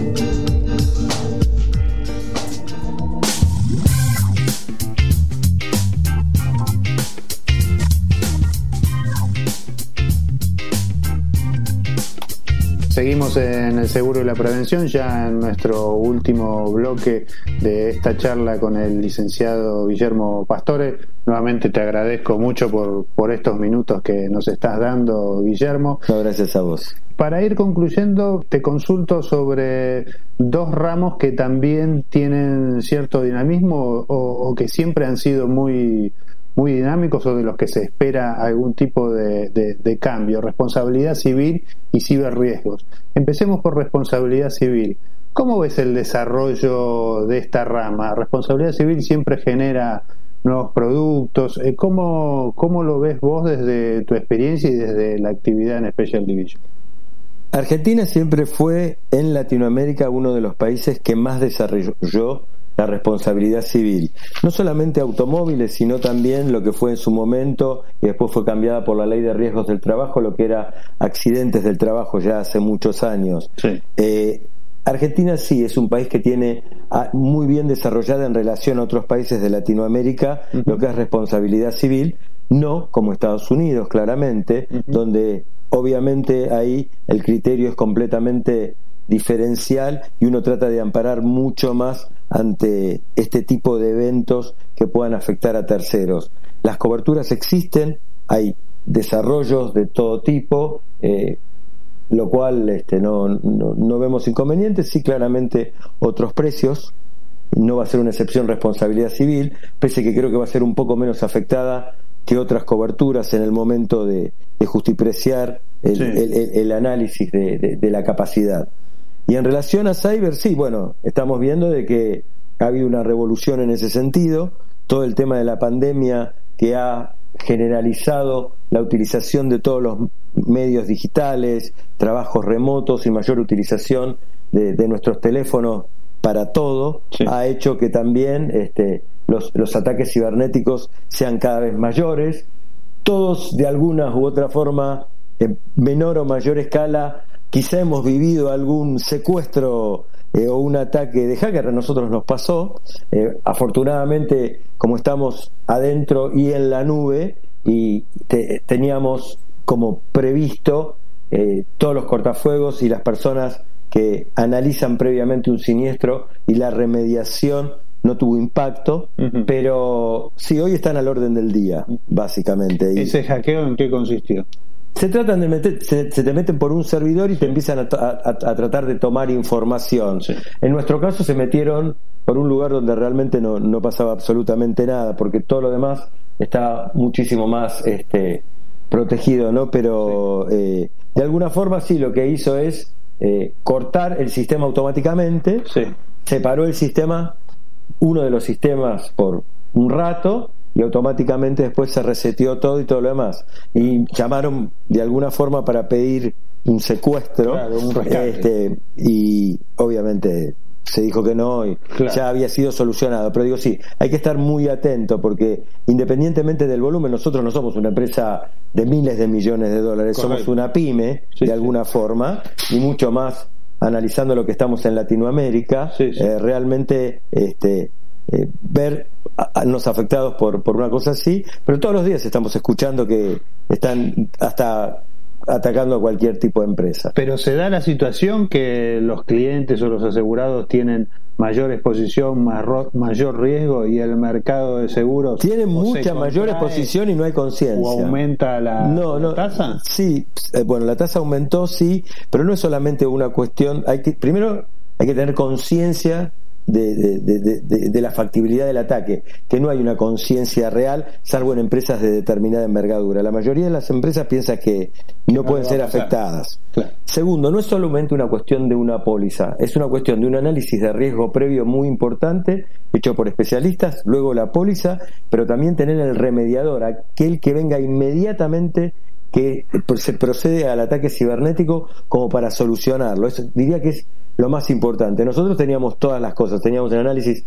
Seguimos en el seguro y la prevención, ya en nuestro último bloque de esta charla con el licenciado Guillermo Pastore. Nuevamente te agradezco mucho por, por estos minutos que nos estás dando, Guillermo. No, gracias a vos. Para ir concluyendo, te consulto sobre dos ramos que también tienen cierto dinamismo o, o que siempre han sido muy... muy dinámicos o de los que se espera algún tipo de, de, de cambio: responsabilidad civil y ciberriesgos. Empecemos por responsabilidad civil. ¿Cómo ves el desarrollo de esta rama? Responsabilidad civil siempre genera nuevos productos. ¿Cómo, cómo lo ves vos desde tu experiencia y desde la actividad en Special Division? Argentina siempre fue en Latinoamérica uno de los países que más desarrolló la responsabilidad civil, no solamente automóviles, sino también lo que fue en su momento, y después fue cambiada por la Ley de Riesgos del Trabajo, lo que era accidentes del trabajo ya hace muchos años. Sí. Eh, Argentina sí es un país que tiene muy bien desarrollada en relación a otros países de Latinoamérica uh-huh. lo que es responsabilidad civil, no como Estados Unidos, claramente, uh-huh. donde obviamente ahí el criterio es completamente diferencial y uno trata de amparar mucho más ante este tipo de eventos que puedan afectar a terceros. Las coberturas existen, hay desarrollos de todo tipo, eh, lo cual este, no, no, no vemos inconvenientes. Sí, claramente otros precios, no va a ser una excepción responsabilidad civil, pese que creo que va a ser un poco menos afectada que otras coberturas en el momento de, de justipreciar el, sí. el, el, el análisis de, de, de la capacidad. Y en relación a cyber, sí, bueno, estamos viendo de que ha habido una revolución en ese sentido, todo el tema de la pandemia que ha generalizado la utilización de todos los medios digitales, trabajos remotos y mayor utilización de, de nuestros teléfonos para todo, sí. ha hecho que también este, los, los ataques cibernéticos sean cada vez mayores. Todos de alguna u otra forma, en menor o mayor escala, quizá hemos vivido algún secuestro eh, o un ataque de hacker. A nosotros nos pasó, eh, afortunadamente, como estamos adentro y en la nube, y te, teníamos como previsto eh, todos los cortafuegos y las personas que analizan previamente un siniestro, y la remediación no tuvo impacto, uh-huh. pero sí, hoy están al orden del día, básicamente. ¿Ese y hackeo en qué consistió? Se tratan de meter, se, se te meten por un servidor y te empiezan a, a, a tratar de tomar información. Sí. En nuestro caso se metieron por un lugar donde realmente no, no pasaba absolutamente nada, porque todo lo demás está muchísimo más este, protegido, ¿no? Pero sí. eh, de alguna forma sí, lo que hizo es eh, cortar el sistema automáticamente, sí. separó el sistema, uno de los sistemas por un rato, y automáticamente después se reseteó todo y todo lo demás, y llamaron de alguna forma para pedir un secuestro, claro, un rescate. este, y obviamente se dijo que no y claro. ya había sido solucionado. Pero digo, sí, hay que estar muy atento, porque independientemente del volumen, nosotros no somos una empresa de miles de millones de dólares. Correcto. Somos una pyme, sí, de alguna sí. forma, y mucho más analizando lo que estamos en Latinoamérica. Sí, sí. Eh, realmente este Eh, ver a, a los afectados por, por una cosa así, pero todos los días estamos escuchando que están hasta atacando a cualquier tipo de empresa. Pero se da la situación que los clientes o los asegurados tienen mayor exposición, mayor riesgo, y el mercado de seguros tiene mucha mayor exposición y no hay conciencia. ¿O aumenta la, no, la no, tasa? Sí, eh, bueno, la tasa aumentó, sí, pero no es solamente una cuestión. Hay que, primero hay que tener conciencia De, de, de, de, de la factibilidad del ataque, que no hay una conciencia real, salvo en empresas de determinada envergadura. La mayoría de las empresas piensa que no, no pueden ser afectadas. Claro. Segundo, no es solamente una cuestión de una póliza, es una cuestión de un análisis de riesgo previo muy importante, hecho por especialistas, luego la póliza, pero también tener el remediador, aquel que venga inmediatamente, que se procede al ataque cibernético, como para solucionarlo. Eso diría que es lo más importante. Nosotros teníamos todas las cosas, teníamos el análisis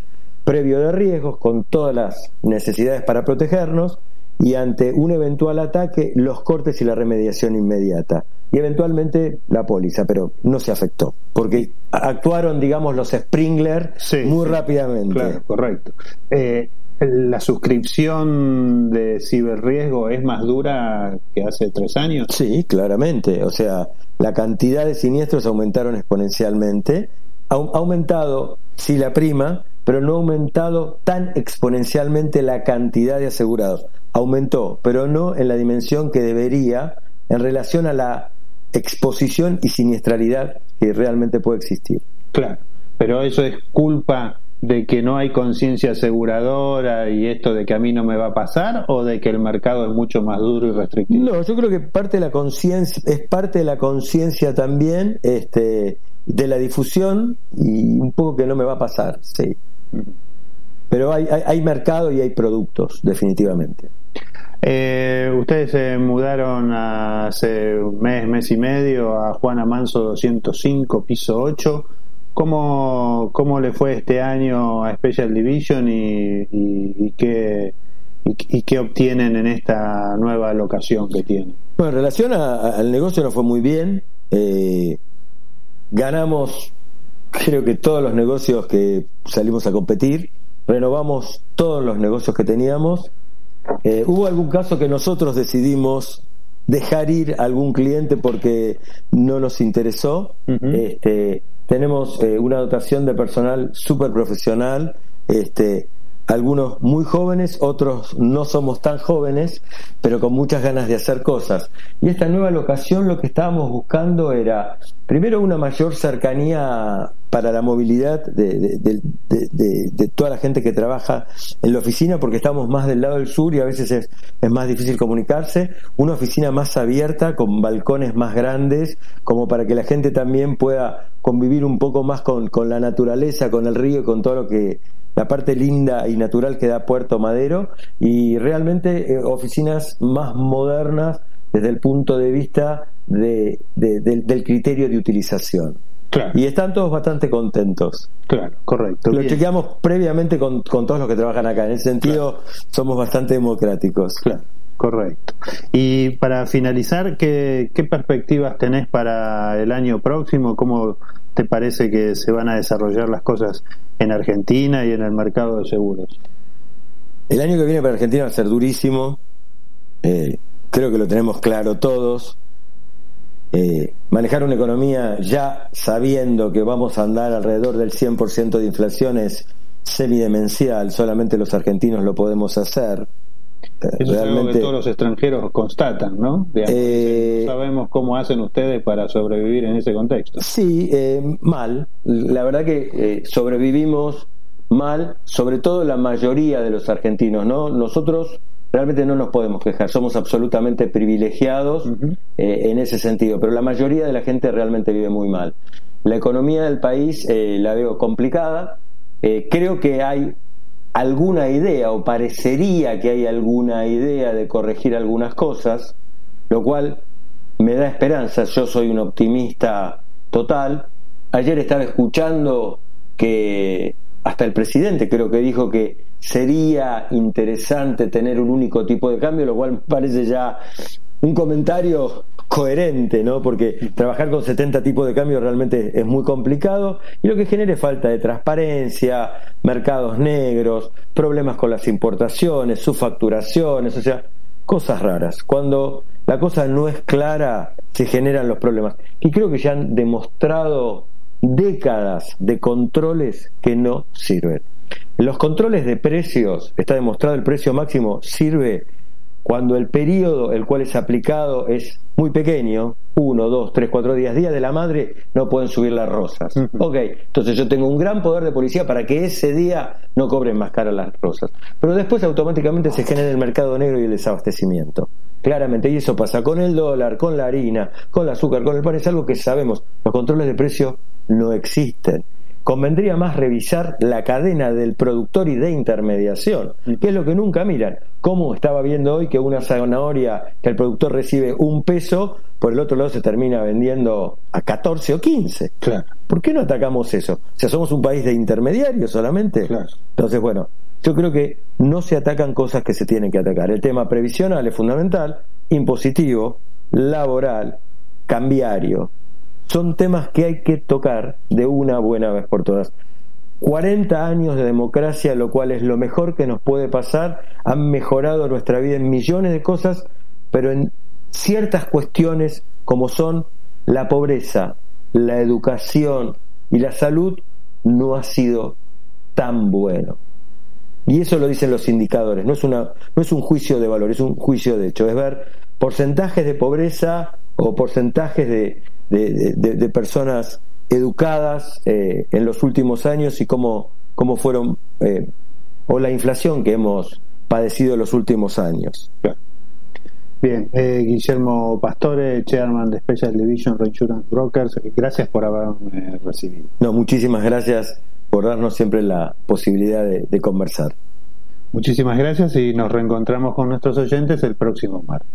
previo de riesgos, con todas las necesidades para protegernos, y ante un eventual ataque, los cortes y la remediación inmediata. Y eventualmente la póliza, pero no se afectó, porque actuaron, digamos, los sprinklers sí, muy sí, rápidamente. Claro, correcto. Eh, ¿La suscripción de ciberriesgo es más dura que hace tres años? Sí, claramente. O sea, la cantidad de siniestros aumentaron exponencialmente. Ha aumentado, sí, la prima, pero no ha aumentado tan exponencialmente la cantidad de asegurados. Aumentó, pero no en la dimensión que debería en relación a la exposición y siniestralidad que realmente puede existir. Claro, pero eso es culpa de que no hay conciencia aseguradora y esto de que a mí no me va a pasar, o de que el mercado es mucho más duro y restrictivo. No, yo creo que parte de la conciencia es parte de la conciencia también, este, de la difusión, y un poco que no me va a pasar, sí. Uh-huh. Pero hay, hay, hay mercado y hay productos, definitivamente. Eh, ustedes se mudaron hace un mes, mes y medio a Juan Amanso doscientos cinco, piso ocho. ¿Cómo, cómo le fue este año a Special Division y, y, y, qué, y, y qué obtienen en esta nueva locación que tienen? Bueno, en relación a, a, al negocio nos fue muy bien. Eh, ganamos, creo que todos los negocios que salimos a competir. Renovamos todos los negocios que teníamos. Eh, hubo algún caso que nosotros decidimos dejar ir a algún cliente porque no nos interesó. Uh-huh. Este, tenemos eh, una dotación de personal súper profesional, este, algunos muy jóvenes, otros no somos tan jóvenes, pero con muchas ganas de hacer cosas. Y esta nueva locación, lo que estábamos buscando era, primero, una mayor cercanía para la movilidad de, de, de, de, de, de toda la gente que trabaja en la oficina, porque estamos más del lado del sur y a veces es, es más difícil comunicarse. Una oficina más abierta, con balcones más grandes, como para que la gente también pueda convivir un poco más con, con la naturaleza, con el río y con todo lo que, la parte linda y natural que da Puerto Madero, y realmente eh, oficinas más modernas desde el punto de vista de, de, de, del criterio de utilización. Claro. Y están todos bastante contentos. Claro, correcto. Lo bien. chequeamos previamente con, con todos los que trabajan acá. En ese sentido, claro, somos bastante democráticos. Claro, correcto. Y para finalizar, ¿qué, qué perspectivas tenés para el año próximo? ¿Cómo te parece que se van a desarrollar las cosas en Argentina y en el mercado de seguros? El año que viene para Argentina va a ser durísimo. Eh, creo que lo tenemos claro todos. Eh, manejar una economía ya sabiendo que vamos a andar alrededor del cien por ciento de inflación es semidemencial. Solamente los argentinos lo podemos hacer. Eso realmente, es algo que todos los extranjeros constatan, ¿no? Digamos, eh, no sabemos cómo hacen ustedes para sobrevivir en ese contexto. Sí, eh, mal. La verdad que eh, sobrevivimos mal, sobre todo la mayoría de los argentinos, ¿no? Nosotros realmente no nos podemos quejar, somos absolutamente privilegiados uh-huh. eh, en ese sentido, pero la mayoría de la gente realmente vive muy mal. La economía del país eh, la veo complicada. Eh, creo que hay alguna idea, o parecería que hay alguna idea de corregir algunas cosas, lo cual me da esperanza. Yo soy un optimista total. Ayer estaba escuchando que hasta el presidente creo que dijo que sería interesante tener un único tipo de cambio, lo cual me parece ya un comentario coherente, ¿no? Porque trabajar con setenta tipos de cambio realmente es muy complicado, y lo que genera es falta de transparencia, mercados negros, problemas con las importaciones, subfacturaciones, o sea, cosas raras. Cuando la cosa no es clara, se generan los problemas. Y creo que ya han demostrado décadas de controles que no sirven. Los controles de precios, está demostrado, el precio máximo sirve cuando el periodo el cual es aplicado es muy pequeño, uno, dos, tres, cuatro días, día de la madre, no pueden subir las rosas. Uh-huh. Ok, entonces yo tengo un gran poder de policía para que ese día no cobren más caras las rosas. Pero después automáticamente se genera el mercado negro y el desabastecimiento. Claramente, y eso pasa con el dólar, con la harina, con el azúcar, con el pan, es algo que sabemos. Los controles de precio no existen. Convendría más revisar la cadena del productor y de intermediación, que es lo que nunca miran. Como estaba viendo hoy que una zanahoria que el productor recibe un peso, por el otro lado se termina vendiendo a catorce o quince. Claro. ¿Por qué no atacamos eso? O sea, somos un país de intermediarios solamente. Claro. Entonces, bueno, yo creo que no se atacan cosas que se tienen que atacar. El tema previsional es fundamental, impositivo, laboral, cambiario. Son temas que hay que tocar de una buena vez por todas. cuarenta años de democracia, lo cual es lo mejor que nos puede pasar. Han mejorado nuestra vida en millones de cosas, pero en ciertas cuestiones como son la pobreza, la educación y la salud no ha sido tan bueno. Y eso lo dicen los indicadores. No es una, no es un juicio de valor, es un juicio de hecho. Es ver porcentajes de pobreza o porcentajes de, de, de, de personas educadas eh, en los últimos años y cómo, cómo fueron eh, o la inflación que hemos padecido en los últimos años. Bien, eh, Guillermo Pastore, Chairman de Special Division Reinsurance Brokers, gracias por haberme recibido. No, muchísimas gracias por darnos siempre la posibilidad de, de conversar. Muchísimas gracias y nos reencontramos con nuestros oyentes el próximo martes.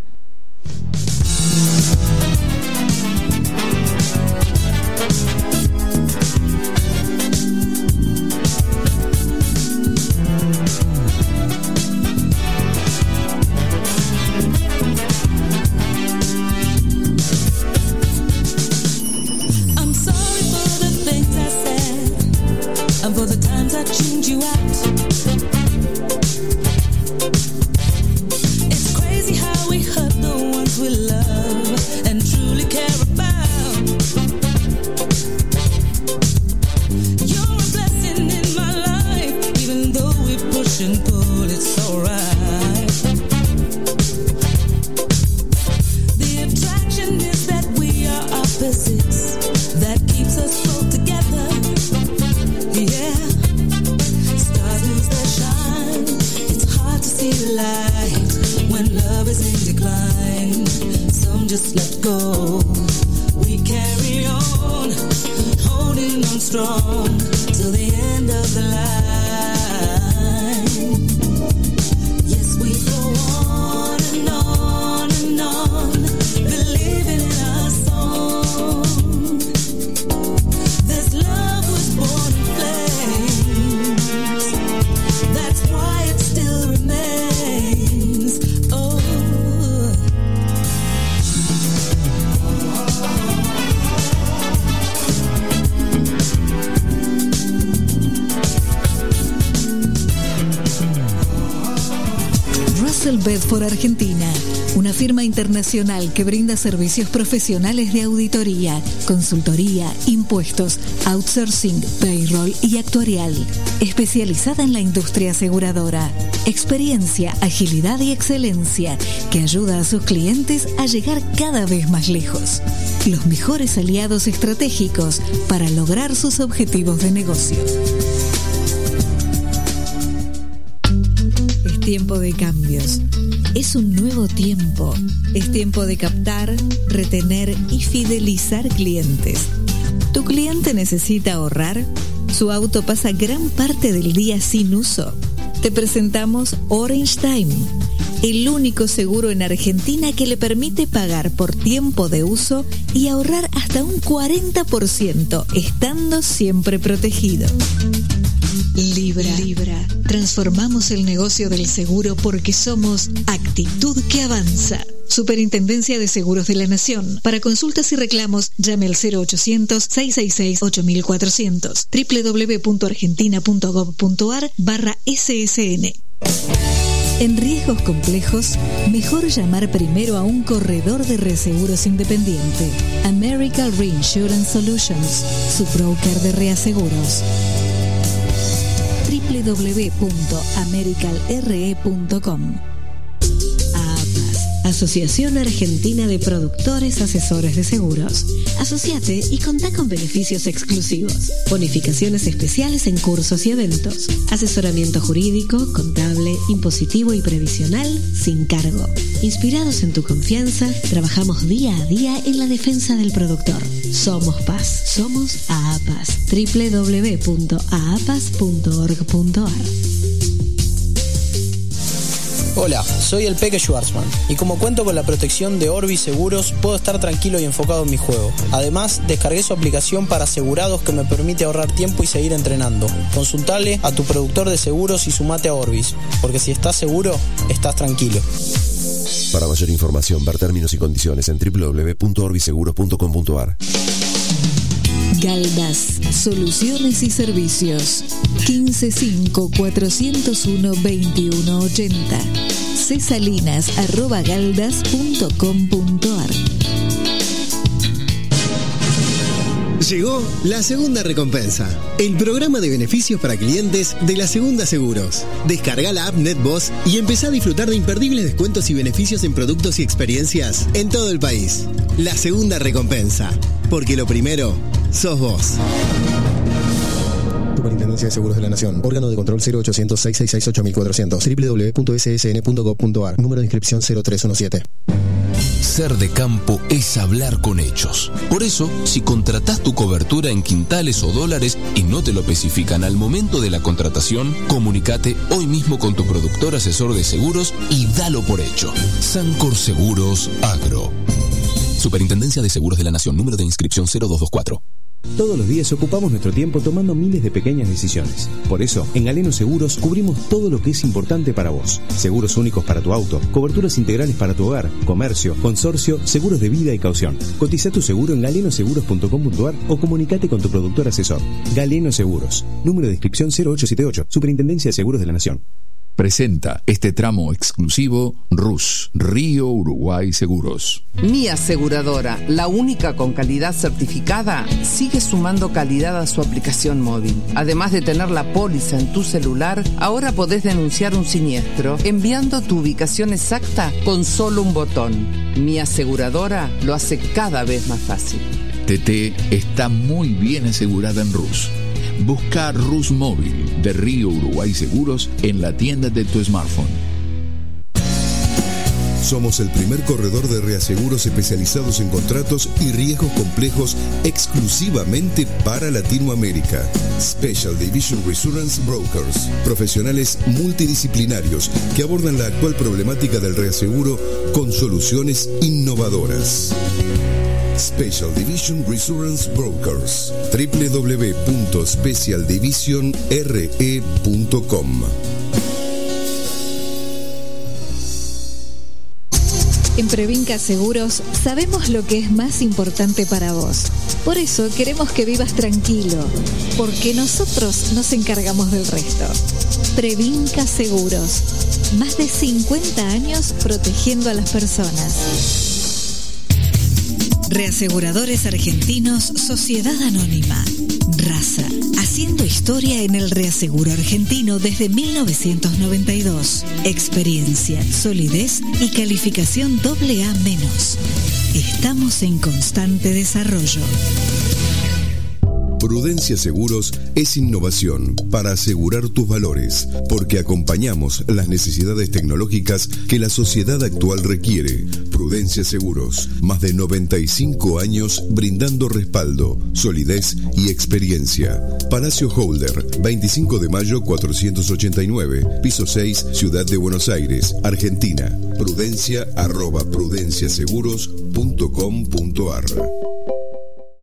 Bedford Argentina, una firma internacional que brinda servicios profesionales de auditoría, consultoría, impuestos, outsourcing, payroll y actuarial, especializada en la industria aseguradora. Experiencia, agilidad y excelencia que ayuda a sus clientes a llegar cada vez más lejos. Los mejores aliados estratégicos para lograr sus objetivos de negocio. Es tiempo de cambios. Es un nuevo tiempo. Es tiempo de captar, retener y fidelizar clientes. ¿Tu cliente necesita ahorrar? ¿Su auto pasa gran parte del día sin uso? Te presentamos Orange Time, el único seguro en Argentina que le permite pagar por tiempo de uso y ahorrar hasta un cuarenta por ciento, estando siempre protegido. Libra. Libra. Transformamos el negocio del seguro porque somos actitud que avanza. Superintendencia de Seguros de la Nación. Para consultas y reclamos, llame al cero ochocientos, seiscientos sesenta y seis, ocho mil cuatrocientos. www.argentina.gov.ar barra SSN. En riesgos complejos, mejor llamar primero a un corredor de reaseguros independiente. American Reinsurance Solutions, su broker de reaseguros. doble u doble u doble u punto americal r e punto com. Asociación Argentina de Productores Asesores de Seguros. Asociate y contá con beneficios exclusivos. Bonificaciones especiales en cursos y eventos. Asesoramiento jurídico, contable, impositivo y previsional sin cargo. Inspirados en tu confianza, trabajamos día a día en la defensa del productor. Somos Paz. Somos AAPAS. doble u doble u doble u punto a a p a s punto org punto a r. Hola, soy el Peque Schwarzman y como cuento con la protección de Orbis Seguros, puedo estar tranquilo y enfocado en mi juego. Además, descargué su aplicación para asegurados que me permite ahorrar tiempo y seguir entrenando. Consultale a tu productor de seguros y sumate a Orbis, porque si estás seguro, estás tranquilo. Para mayor información, ver términos y condiciones en doble u doble u doble u punto orbiseguros punto com punto a r. Galdas, soluciones y servicios. quince cinco cuatrocientos uno veintiuno ochenta. cesalinas arroba galdas punto com punto a r. Llegó la segunda recompensa, el programa de beneficios para clientes de la Segunda Seguros. Descarga la app NetBoss y empezá a disfrutar de imperdibles descuentos y beneficios en productos y experiencias en todo el país. La segunda recompensa, porque lo primero sos vos. Superintendencia de Seguros de la Nación. Órgano de control cero ochocientos, seiscientos sesenta y ocho, mil cuatrocientos. doble u doble u doble u punto ese ese ene punto gov punto a r. Número de inscripción cero tres uno siete. Ser de campo es hablar con hechos. Por eso, si contratás tu cobertura en quintales o dólares y no te lo especifican al momento de la contratación, comunícate hoy mismo con tu productor asesor de seguros y dalo por hecho. Sancor Seguros Agro. Superintendencia de Seguros de la Nación. Número de inscripción cero dos dos cuatro. Todos los días ocupamos nuestro tiempo tomando miles de pequeñas decisiones. Por eso, en Galeno Seguros cubrimos todo lo que es importante para vos. Seguros únicos para tu auto, coberturas integrales para tu hogar, comercio, consorcio, seguros de vida y caución. Cotiza tu seguro en galeno seguros punto com punto a r o comunicate con tu productor asesor. Galeno Seguros. Número de inscripción cero ocho siete ocho. Superintendencia de Seguros de la Nación. Presenta este tramo exclusivo R U S, Río Uruguay Seguros. Mi aseguradora, la única con calidad certificada, sigue sumando calidad a su aplicación móvil. Además de tener la póliza en tu celular, ahora podés denunciar un siniestro enviando tu ubicación exacta con solo un botón. Mi aseguradora lo hace cada vez más fácil. T T está muy bien asegurada en R U S. Busca R U S Móvil de Río Uruguay Seguros en la tienda de tu smartphone. Somos el primer corredor de reaseguros especializados en contratos y riesgos complejos exclusivamente para Latinoamérica. Special Division Reassurance Brokers. Profesionales multidisciplinarios que abordan la actual problemática del reaseguro con soluciones innovadoras. Special Division Reassurance Brokers. doble u doble u doble u punto special division r e punto com. En Previnca Seguros sabemos lo que es más importante para vos. Por eso queremos que vivas tranquilo, porque nosotros nos encargamos del resto. Previnca Seguros. Más de cincuenta años protegiendo a las personas. Reaseguradores Argentinos Sociedad Anónima. Raza. Haciendo historia en el reaseguro argentino desde mil novecientos noventa y dos. Experiencia, solidez y calificación doble A menos. Estamos en constante desarrollo. Prudencia Seguros es innovación para asegurar tus valores, porque acompañamos las necesidades tecnológicas que la sociedad actual requiere. Prudencia Seguros, más de noventa y cinco años brindando respaldo, solidez y experiencia. Palacio Holder, veinticinco de mayo cuatrocientos ochenta y nueve, piso seis, Ciudad de Buenos Aires, Argentina. Prudencia arroba prudenciaseguros punto com punto a r.